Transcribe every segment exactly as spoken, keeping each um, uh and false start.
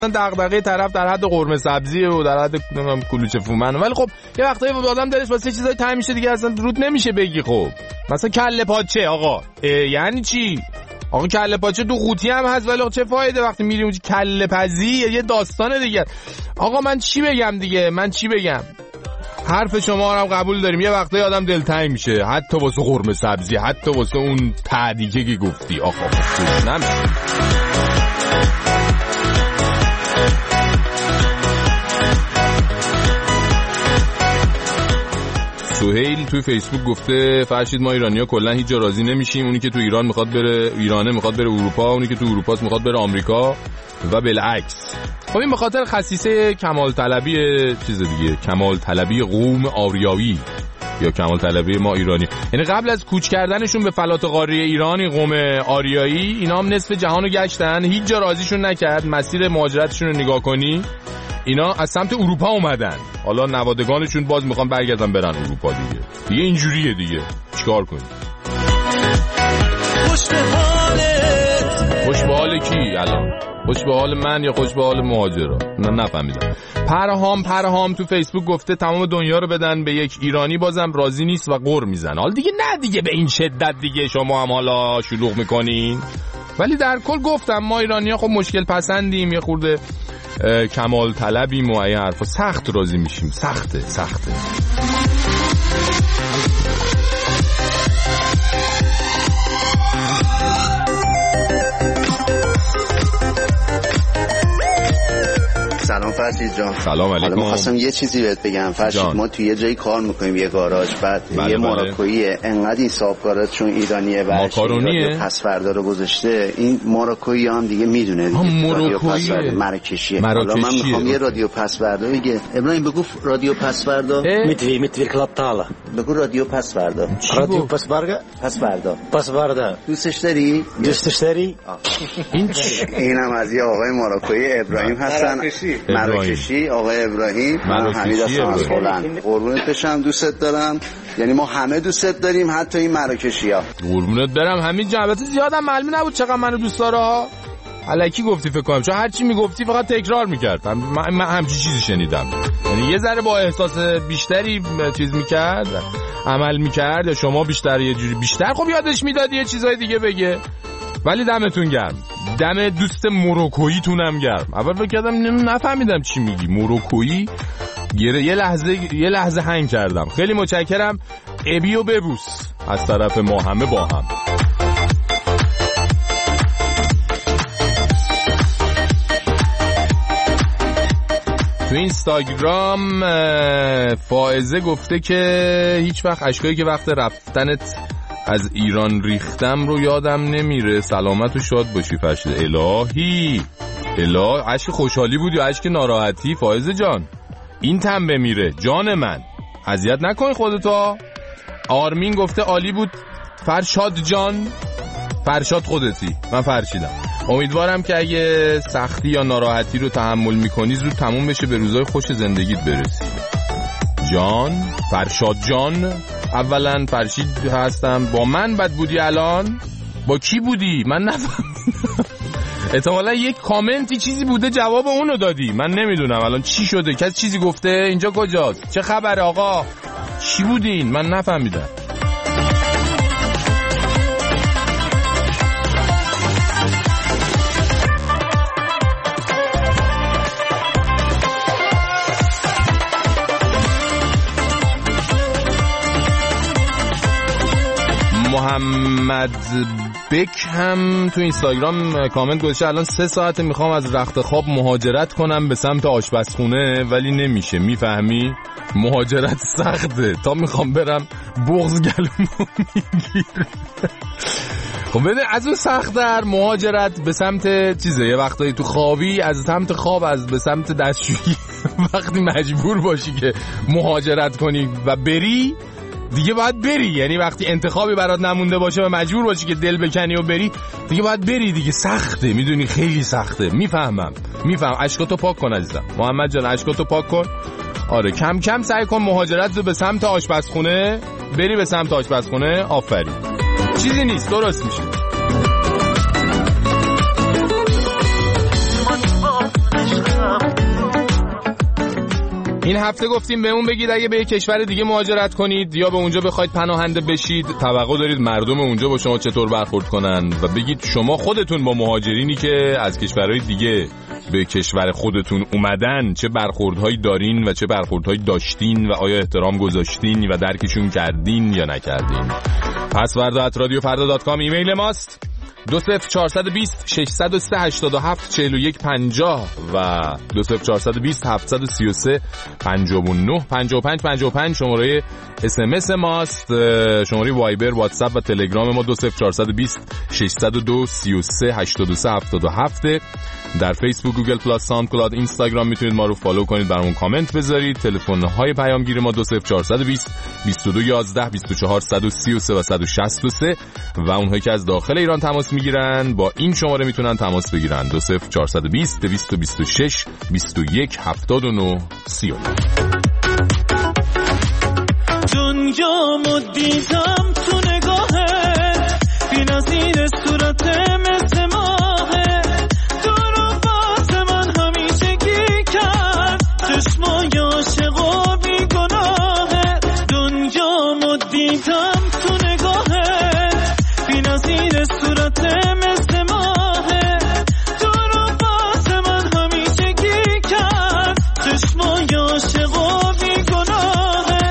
دغدغه طرف در حد قرمه سبزیه و در حد نمیدونم کلوچه فومن، ولی خب یه وقتایی آدم دلش واسه چیزای تنگ میشه دیگه، اصلا رود نمیشه بگی. خب مثلا کله پاچه آقا، یعنی چی آقا؟ کله پاچه تو قوطی هم هست، ولی چه فایده وقتی میریم اونجا کله پزی؟ یه داستانه دیگه. آقا من چی بگم دیگه، من چی بگم؟ حرف شما رو هم قبول داریم، یه وقتایی آدم دلتنگ میشه، حتی واسه قرمه سبزی، حتی واسه اون تعدیگه که گفتی. آقا خوش نمیشه. سهیل توی فیسبوک گفته فرشید ما ایرانی‌ها کلا هیچ جا راضی نمیشیم، اونی که تو ایران میخواد بره ایرانه میخواد بره اروپا، اونی که تو اروپا میخواد بره آمریکا و بالعکس. خب این به خاطر خصیصه کمال طلبی چیز دیگه، کمال طلبی قوم آریایی یا کمال طلبی ما ایرانی. یعنی قبل از کوچ کردنشون به فلات قاره ایرانی قوم آریایی، اینا هم نصف جهانو گشتن، هیچ جا راضیشون نکرد. مسیر مهاجرتشون رو نگاه کنی، اینا از سمت اروپا اومدن، حالا نوادگانشون باز میخوان برگردن برن اروپا دیگه. دیگه اینجوریه دیگه، چیکار کنی؟ خوش به حالت. خوش به حال کی الان؟ خوش به حال من یا خوش به حال مهاجرا؟ نه نفهمیدم. پرهام پرهام تو فیسبوک گفته تمام دنیا رو بدن به یک ایرانی بازم راضی نیست و غر میزنه. حالا دیگه نه دیگه به این شدت دیگه شما هم حالا شلوغ میکنین، ولی در کل گفتم ما ایرانی‌ها خب مشکل پسندیم، یه خورده کمال طلبیم و این حرفا، سخت راضی میشیم، سخته سخته. سلام فرشید جان. سلام علیکم. حالا می‌خواستم یه چیزی بهت بگم فرشید، ما توی یه جایی کار میکنیم، یه گاراژ، بعد بله یه ماروکوییه، انقدر این صاحبگارات چون ایرانیه و ماکارونیه پس فردا رو گذاشته، این ماروکویی هم دیگه میدونه دیگه رادیو پس فردا مراکشیه. حالا من میخوام یه رادیو پس فردا بگه. ابراهیم بگو رادیو پس فردا. میتوی میتوی کلاب تالا. بگو رادیو پس فردا. رادیو پس فردا. پس فردا. پس فردا. دوستش داری؟ دوستش داری؟ این اینم از یه آقای ماروکویی ابراهیم هستن. مراکشی. آقای ابراهیم. من حمید هستم از هلند. قربونت بشم، دوستت دارم. یعنی ما همه دوستت داریم، حتی این مراکشی‌ها. قربونت برم. همین جوابت زیادم معلوم نبود چقدر منو دوست داره. الکی گفتی فکر کنم، چون هر چی میگفتی فقط تکرار میکرد. من, من همچین چیزی شنیدم، یعنی یه ذره با احساس بیشتری چیز میکرد، عمل میکرد، یا شما بیشتر یه جوری بیشتر خب یادش میداد یه چیزای دیگه بگه. ولی دمتون گرم، دم دوست مروکویی تونم گرم. اول فکر کردم نفهمیدم چی میگی مروکویی، یه لحظه یه لحظه هنگ کردم. خیلی متشکرم. ابیو ببوس از طرف ما همه با هم. تو اینستاگرام فائزه گفته که هیچ وقت اشکایی که وقت رفتنت از ایران ریختم رو یادم نمیره. سلامت و شاد باشی فرشید. الهی الهی، اشک خوشحالی بود یا اشک ناراحتی فائزه جان؟ این تم بمیره جان من، اذیت نکن خودتو. آرمین گفته عالی بود فرشاد جان. فرشاد خودتی، من فرشیدم. امیدوارم که اگه سختی یا ناراحتی رو تحمل میکنی زود تموم بشه، به روزای خوش زندگیت برسی. جان فرشاد جان، اولا فرشید هستم. با من بد بودی الان؟ با کی بودی؟ من نفهمیدم. احتمالا یک کامنتی چیزی بوده جواب اونو دادی، من نمیدونم الان چی شده. کسی چیزی گفته؟ اینجا کجاست؟ چه خبره آقا؟ چی بودین؟ من نفهمیدم. محمد بک هم تو اینستاگرام کامنت گذاشته الان سه ساعت میخوام از رخت خواب مهاجرت کنم به سمت آشپزخونه ولی نمیشه. میفهمی؟ مهاجرت سخته، تا میخوام برم بغض گلومو میگیره. خب ببین از اون سخت در مهاجرت به سمت چیزه، یه وقتایی تو خوابی از سمت خواب از به سمت دستشویی وقتی مجبور باشی که مهاجرت کنی و بری دیگه باید بری، یعنی وقتی انتخابی برات نمونده باشه و مجبور باشی که دل بکنی و بری دیگه باید بری دیگه. سخته، میدونی خیلی سخته. میفهمم میفهم. اشکاتو پاک کن عزیزم. محمد جان اشکاتو پاک کن. آره کم کم سعی کن مهاجرت رو به سمت آشپزخونه بری، به سمت آشپزخونه. آفرین، چیزی نیست، درست میشه. این هفته گفتیم بهمون بگید اگه به یک کشور دیگه مهاجرت کنید یا به اونجا بخواید پناهنده بشید، توقع دارید مردم اونجا با شما چطور برخورد کنن و بگید شما خودتون با مهاجرینی که از کشورهای دیگه به کشور خودتون اومدن چه برخوردهایی دارین و چه برخوردهایی داشتین و آیا احترام گذاشتین و درکشون کردین یا نکردین. پسورد ات رادیو فردا دات کام ایمیل ماست. دو صفر چهارصد و بیست ششصد و سه هشتاد و هفت چهل و یک پنجاه و دو صفر چهارصد و بیست هفتصد و سی و سه پنجاه و نه پنجاه و پنج پنجاه و پنج شماره اس ام اس ماست. شماره وایبر، واتساپ و تلگرام ما دو صفر چهارصد و بیست ششصد و دو سی و سه هشتاد و سه هفتاد و هفت. در فیسبوک، گوگل پلاس، ساوند کلاود، اینستاگرام میتونید ما رو فالو کنید، برامون کامنت بذارید. تلفن های پیامگیر ما دو صفر چهارصد و بیست بیست و دو یازده بیست و چهار صد و سی و سه و صد و شصت و سه و اونهایی که از داخل ایران تماس میگیرن با این شماره میتونن تماس بگیرن دو صفر چهارصد و بیست دویست و بیست و شش بیست و یک هفتاد و نه سی و نه. دنیامو دیدم تو نگاهت، بی‌نظیر صورت مثل ماهه، تو رو واسه من همیشگی کرد، چشمای عاشق و بیگناهه. دنیامو دیدم تو نگاهت، بی‌نظیر صورت مثل ماهه، تو رو واسه من همیشگی کرد، چشمای عاشق و بیگناهه.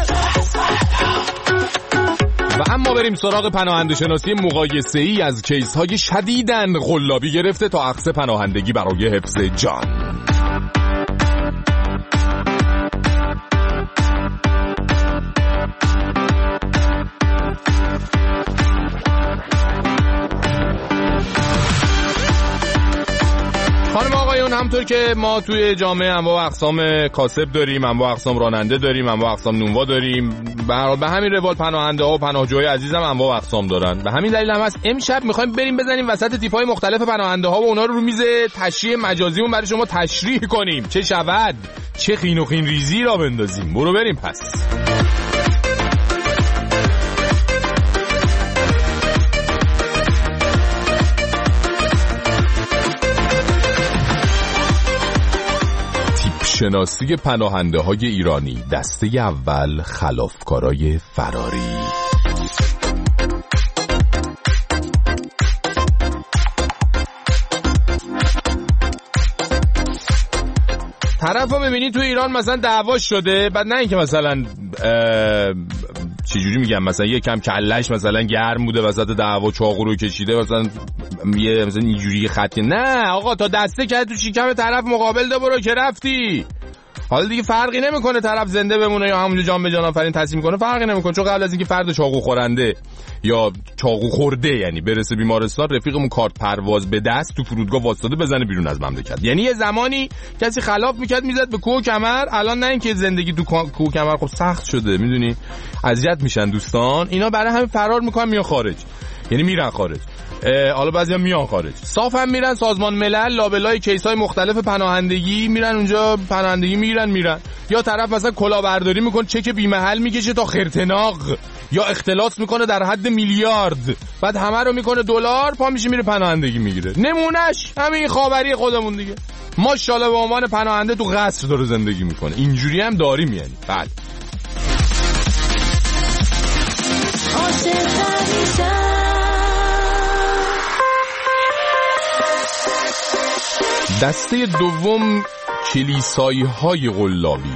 و اما بریم سراغ پناهنده شناسی مقایسه‌ای از کیس های شدیداً قلابی گرفته تا اخذ پناهندگی برای حفظ جان. خانم آقایون، همطور که ما توی جامعه انواع و اقسام کاسب داریم، انواع و اقسام راننده داریم، انواع و اقسام نونوا داریم، به همین روال پناهنده ها و پناهجوهای عزیزم انواع و اقسام دارن. به همین دلیل هم هست امشب میخوایم بریم بزنیم وسط تیپ‌های مختلف پناهنده ها و اونا رو رو میز تشریح مجازیمون برای شما تشریح کنیم، چه شود، چه خین و خین ریزی را بندازیم. برو بریم پس. شناسی پناهنده های ایرانی، دسته اول، خلافکارای فراری. طرف رو ببینی تو ایران مثلا دعواش شده، بعد نه اینکه مثلا چجوری میگم، مثلا یه کم کلش مثلا گرم بوده وسط دعوا چاقو رو کشیده مثلا یه مثلا اینجوری خطی، نه آقا تا دسته کرد تو شکم طرف مقابل ده برو که رفتی. حالا دیگه فرقی نمیکنه طرف زنده بمونه یا همونجا جان به جان آفرین تصمیم کنه، فرقی نمیکنه، چون قبل از اینکه فرد چاقو خورنده یا چاقو خورده یعنی برسه بیمارستان، رفیقمون کارت پرواز به دست تو فرودگاه واسطه بزنه بیرون از مملکت. یعنی یه زمانی کسی خلاف میکرد میزد به کوه و کمر، الان نه اینکه زندگی تو کوه و کمر خب سخت شده، میدونی اذیت میشن دوستان، اینا برای همین فرار میکنن میان خارج، یعنی میرن خارج. حالا بعضیا میان خارج، صاف هم میرن سازمان ملل لابلای کیس‌های مختلف پناهندگی میرن اونجا پناهندگی میگیرن میرن، یا طرف مثلا کلاهبرداری میکنه چک بی‌محل میکشه تا خرتناق، یا اختلاس میکنه در حد میلیارد، بعد همه رو میکنه دلار، پا میشه میره پناهندگی میگیره. نمونهش همین خاوری خودمون دیگه، ماشاءالله به عنوان پناهنده تو قصر داره زندگی میکنه، اینجوری هم داریم یعنی. بله دسته دوم، کلیسایی های قلابی.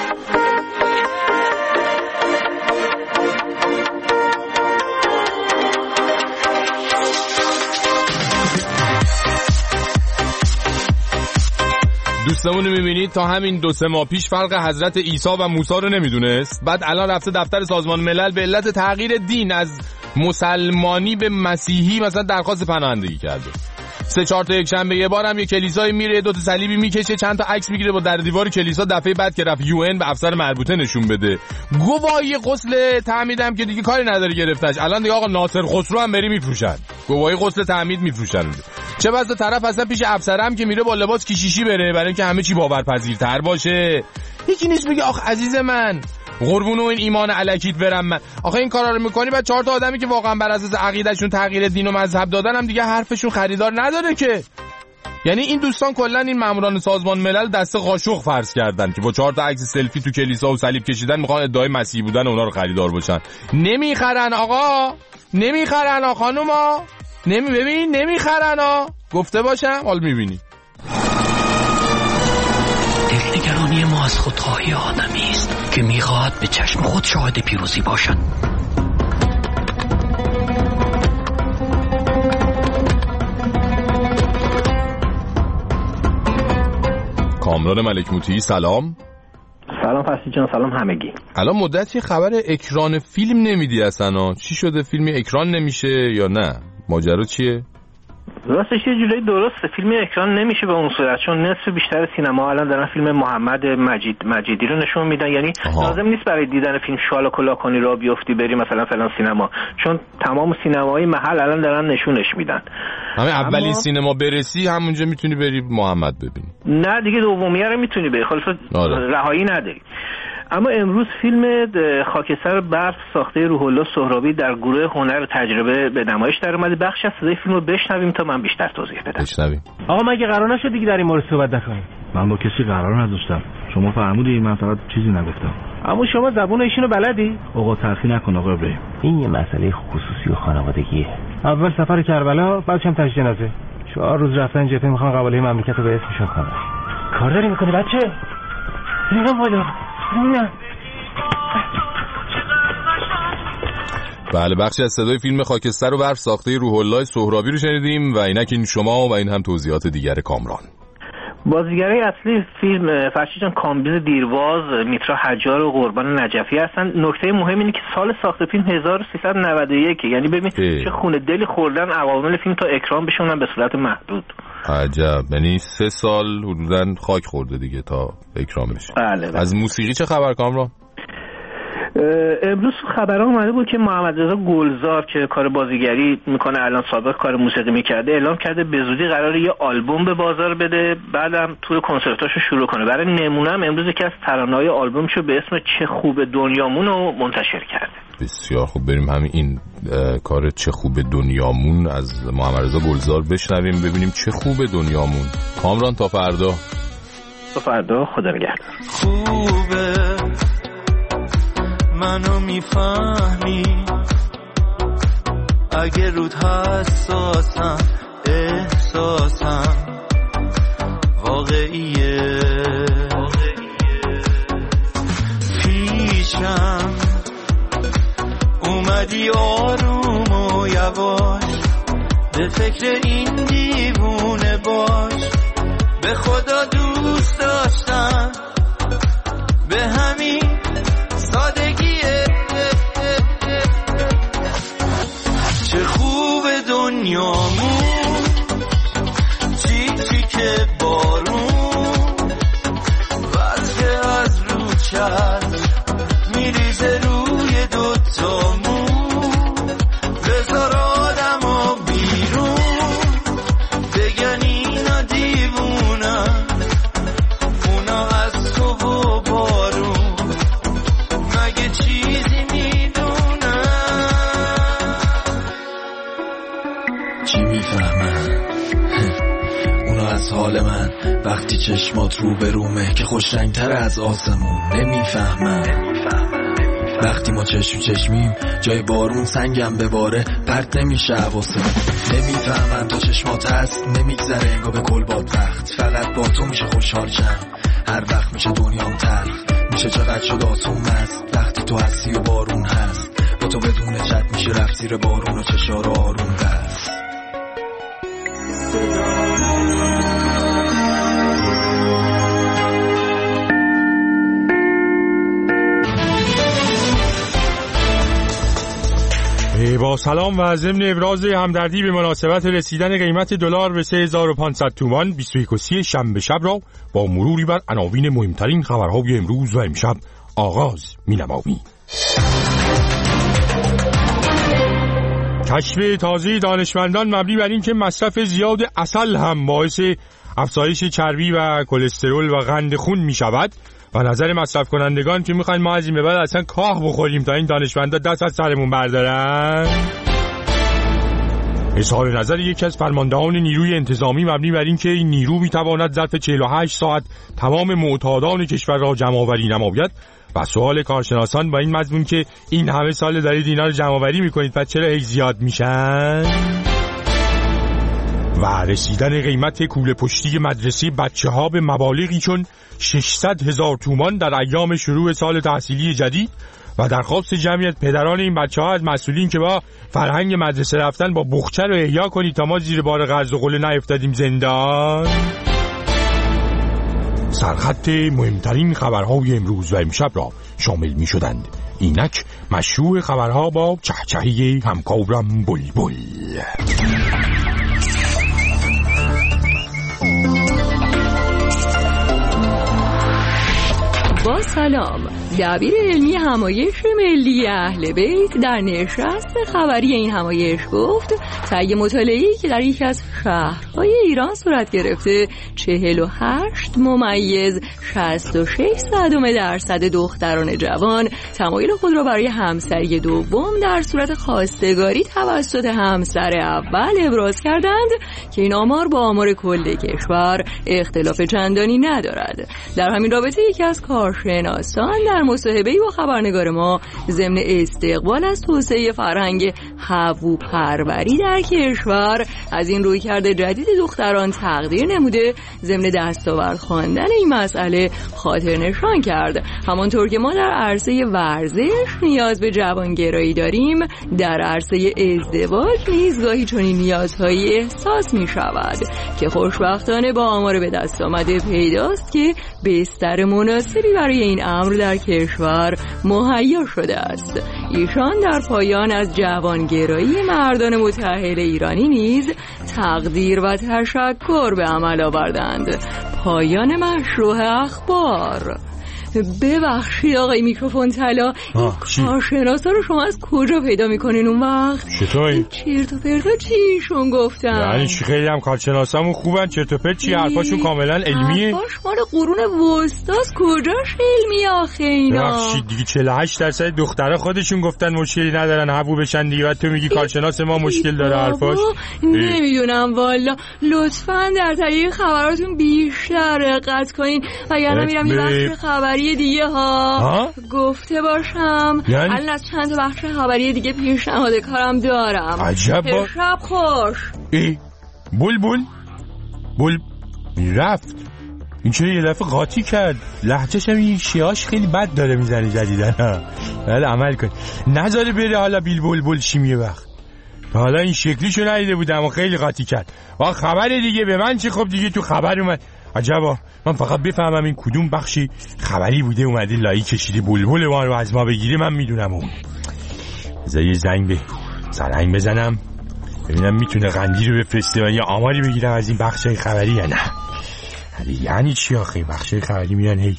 دوستمون رو میبینید تا همین دو سه ماه پیش فرق حضرت عیسی و موسی رو نمیدونست، بعد الان رفته دفتر سازمان ملل به علت تغییر دین از مسلمانی به مسیحی مثلا درخواست پناهندگی کرده. سه چهار تا یک شنبه یه بار هم یه کلیسایی میره، دو تا صلیبی میکشه، چند تا عکس میگیره با در دیوار کلیسا، دفعه بعد که رفت یو ان به افسر مربوطه نشون بده. گواهی غسل تعمیدم که دیگه کاری نداره گرفتش، الان دیگه آقا ناصر خسرو هم بری میفروشن، گواهی غسل تعمید میفروشن. چه بسا طرف اصلا پیش افسرم که میره با لباس کشیشی بره برای اینکه همه چی باورپذیرتر باشه. یکی نیست میگه آخ عزیز من قربون این ایمان الکیت برم من. آخه این کارا رو میکنی بعد چهار تا آدمی که واقعا بر اساس عقیدهشون تغییر دین و مذهب دادن هم دیگه حرفشون خریدار نداره که. یعنی این دوستان کلا این ماموران سازمان ملل دست قاشق فرض کردن که با چهار تا عکس سلفی تو کلیسا و صلیب کشیدن میخوان ادعای مسیحی بودن اونا رو خریدار باشن. نمیخرن آقا، نمیخرن آقا خانوما، نمی ببین نمیخرن ها، گفته باشم حال میبینی. دلنگرانی ما از خودخواهی آدمی است که میخواهد به چشم خود شاهد پیروزی باشد. کامران ملک موطیی سلام. سلام فرشید جان، سلام همگی. الان مدتی خبر اکران فیلم نمیدی اصلا، چی شده؟ فیلمی اکران نمیشه یا نه؟ ماجرا چیه؟ راستش یه جورایی درسته، فیلم اکران نمیشه به اون صورت، چون نصف بیشتر سینما الان دارن فیلم محمد مجید مجیدی رو نشون میدن. یعنی لازم نیست برای دیدن فیلم شال و کلاه کنی را بیفتی بری مثلا فلان سینما، چون تمام سینماهای محل الان دارن نشونش میدن. همین اولین اما... سینما برسی همونجا میتونی بری محمد ببینی. نه دیگه دومیه رو میتونی بری، خلاص رهایی نداری. اما امروز فیلم خاکستر برف ساخته روح الله سهرابی در گروه هنر تجربه به نمایش در اومده. بخش از صدای فیلم رو بشنویم تا من بیشتر توضیح بدم. بشنویم. آقا مگه قرار نشد دیگه در این مورد صحبت نکنیم؟ من با کسی قرار نداشتم، شما فرمودید، من فقط چیزی نگفتم. اما شما زبون ایشونو بلدی؟ آقا تلخی نکن آقا ابراهیم، این یه مسئله خصوصی و خانوادگیه. اول سفر کربلا، بعدش هم تجدید جنازه. چهار روز رفتن جبهه میخوان قباله مملکت رو به اسمشون کنن. کار داری میکنی بچه؟ نگم بالا. نه. بله، بخشی از صدای فیلم خاکستر و برف ساخته روح الله سهرابی رو شنیدیم و اینک این شما و این هم توضیحات دیگر کامران. بازیگرای اصلی فیلم فرشید جان کامبیز دیرواز، میترا حجار و قربان نجفی هستن. نکته مهم اینه که سال ساخت فیلم هزار و سیصد و نود و یک، یعنی ببین چه خونه دلی خوردن عوامل فیلم تا اکران بشونن به صورت محدود. عجب، یعنی سه سال حدوداً خاک خورده دیگه تا اکران بشه. بله بله. از موسیقی چه خبر کامران؟ امروز خبرها اومده بود که محمد رضا گلزار که کار بازیگری میکنه، الان سابق کار موسیقی میکرده، اعلام کرده به زودی قراره یه آلبوم به بازار بده، بعدم تور کنسرتاشو شروع کنه. برای نمونه هم امروز یکی از ترانه‌های آلبومشو به اسم چه خوب دنیامون رو منتشر کرده. بسیار خوب، بریم همین این کار چه خوب دنیامون از محمد رضا گلزار بشنویم ببینیم چه خوب دنیامون. کامران تا فردا. تا فردا، خدا نگهدار. خوبه منو میفهمی اگه رود حساسم، احساسم واقعیه، پیشم اومدی آروم و یواش، به فکر این دیوونه باش، به خدا دوست داشتم به همین سادگیه. چه خوب دنیامون، چی چی که بارون وزه از رو چشم میریزه روی دوتامون، بذار آدم ها بیرون بگن اینا دیوونن، اونا از تو و بارون مگه چیزی میدونن؟ چی میفهمن اونا از حال من وقتی چشمات رو به رومه که خوش رنگتر از آسمون؟ نمیفهمن وقتی ما چشم چشمیم جای بارون سنگم بباره پرت نمیشه حواسمون. نمیفهمن تا چشمات هست نمیگذره انگار به کل باد وقت، فقط با تو میشه خوشحال شم، هر وقت میشه دنیام تلخ، میشه چقدر شد آسون است وقتی تو هستی و بارون هست، با تو بدون چت میشه رفت زیر بارون و چشار آروم بست. با سلام و ضمن ابراز همدردی به مناسبت رسیدن قیمت دلار به سه هزار و پانصد تومان، بیست و یک و سی شنبه شب را با مروری بر عناوین مهمترین خبرهای امروز و امشب آغاز می‌نماییم. کشف تازه دانشمندان مبنی بر این که مصرف زیاد عسل هم باعث افزایش چربی و کلسترول و قند خون می شود و نظر مصرف کنندگان که میخواین ما از این به بعد اصلا کاه بخوریم تا این دانشمندا دست از سرمون بردارن. اظهار نظر یکی از فرماندهان نیروی انتظامی مبنی بر این که این نیرو میتواند ظرف چهل و هشت ساعت تمام معتادان کشور را جمع‌آوری نماید و سوال کارشناسان با این مضمون که این همه سال دارید اینا رو جمع‌آوری میکنید پس چرا هی زیاد میشن؟ و رسیدن قیمت کوله پشتی مدرسه بچه ها به مبالغی چون ششصد هزار تومان در ایام شروع سال تحصیلی جدید و درخواست جمعیت پدران این بچه ها از مسئولین که با فرهنگ مدرسه رفتن با بخچه رو احیا کنید تا ما زیر بار قرض و قله نیفتادیم زندان. سرخط مهمترین خبرهای امروز و امشب را شامل می شدند. اینک مشروع خبرها با چهچهی همکارم بلبل. با سلام، دبیر علمی همایش ملی اهل بیت در نشست خبری این همایش گفت طی مطالعه‌ای که در یکی از شهرهای ایران صورت گرفته چهل و هشت ممیز شصت و شش صدم درصد دختران جوان تمایل خود را برای همسری دوم در صورت خواستگاری توسط همسر اول ابراز کردند که این آمار با آمار کل کشور اختلاف چندانی ندارد. در همین رابطه یکی از کارشناسان در مصاحبه‌ای با خبرنگار ما ضمن استقبال از توسعه فرهنگ هووپروری در کشور از این رویکرد جدید دختران تقدیر نموده ضمن دستاورد خواندن این مسئله خاطر نشان کرد. همانطور که ما در عرصه ورزش نیاز به جوانگرایی داریم، در عرصه ازدواج نیز گاهی چنین نیازهایی احساس می شود که خوشبختانه با آمار به دست آمده پیداست که بستر مناسبی برای این امر در کشور مهیا شده است. ایشان در پایان از جوانگرایی مردان متأهل ایرانی نیز تقدیر و تشکر به عمل آوردند. پایان مشروع اخبار. ببخشید آقای میکروفون طلا، کارشناسا رو شما از کجا پیدا میکنین اون وقت؟ چطوری؟ چرت و پرتا چیشون گفتن؟ یعنی چی؟ خیلی هم کارشناسامون خوبن. چرت و پرت چی؟ حرفاشون کاملا علمیه. حرفاش مال قرون وسطاست، کجاش علمیه آخه اینا؟ ببخشید دیگه چهل و هشت درصد دخترا خودشون گفتن مشکلی ندارن هبو بشن دیگه، بعد تو میگی کارشناس ما مشکل داره حرفاش؟ نمیدونم والا. لطفاً در طریق خبراتون بیشتر دقت کنین وگرنه میرم یه بخش خبری دیگه ها, ها؟ گفته باشم یعنی؟ الان از چند تا بخش خبری دیگه پیشنهاد کارم دارم. عجب. شب خوش. ای بول بول بول رفت. این چرا یه دفعه قاطی کرد؟ لهجه‌ش هم این شیاش خیلی بد داره میزنه جدیدن. حالا عمل کن نذاره بره حالا بیل بول بول شیمیه وقت. حالا این شکلیشو ندیده بودم و خیلی قاطی کرد. آ خبر دیگه به من چه؟ خب دیگه تو خبر اومد. عجبا، من فقط بفهمم این کدوم بخشی خبری بوده اومده لایی کشیده بلبل ما رو از ما بگیره من میدونم. اون بذار یه زنگ به سرنگ بزنم ببینم میتونه قندی رو بفرسته و یه آماری بگیرم از این بخشای خبری یا نه. یعنی چی آخه بخشای خبری میان هی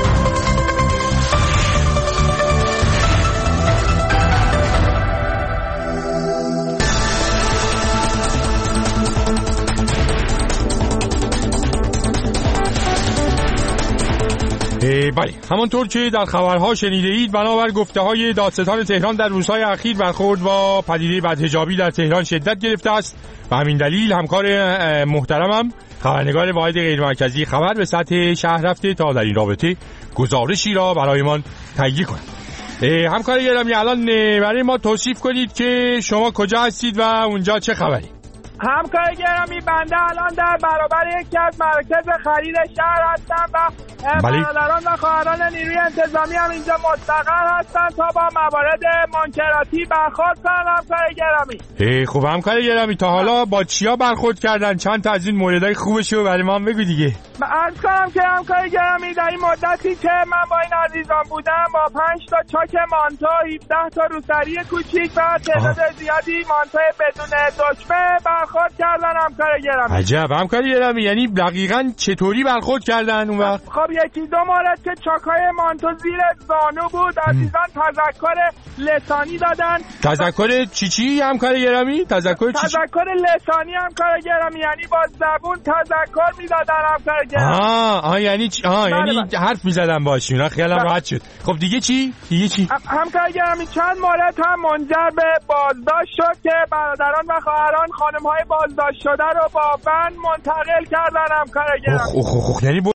بله، همانطور که در خبرها شنیده اید بنابر گفته های دادستان تهران در روزهای اخیر برخورد با پدیده بدحجابی در تهران شدت گرفته است و همین دلیل همکار محترمم خبرنگار واحد غیرمرکزی خبر به سطح شهر رفته تا در این رابطه گزارشی را برایمان تهیه کند. همکار گرامی الان برای ما توصیف کنید که شما کجا هستید و اونجا چه خبری؟ همکار گرامی بنده الان در برابر یکی از مراکز خرید شهر هستم و برادران و خواهران نیروی انتظامی هم اینجا مستقر هستن تا با موارد منکراتی برخورد کنن. همکار گرامی خوب همکار گرامی تا حالا با چیا برخورد کردن؟ چند تا از این موردهای خوبشو برای ما هم بگو دیگه. عرض کنم که همکار گرامی در این مدتی که من با این عزیزان بودم با پنج تا چاک مانتو، هفده تا روسری کوچیک و تعداد زیادی مانتو بدون دکمه برخورد برخورد کردن همکار گرامی. عجب همکار گرامی، یعنی دقیقاً چطوری برخورد کردن اون وقت؟ خب یکی دو مورد که چاکای مانتو زیر زانو بود عزیزان تذکر لسانی دادن. تذکر چی چی همکار گرامی؟ تذکر چی چی؟ تذکر لسانی همکار گرامی، یعنی با زبون تذکر میدادن همکار گرامی. آه آه یعنی چ... آه بله یعنی بله. حرف میزدن باشون، خیالم راحت شد. خب دیگه چی؟ دیگه چی؟ همکار گرامی چند مورد هم منجر به بازداشت شد که برادران و خواهران خانم‌های بازداشت شده رو با بند منتقل کردن همکار گرامی. خب خب یعنی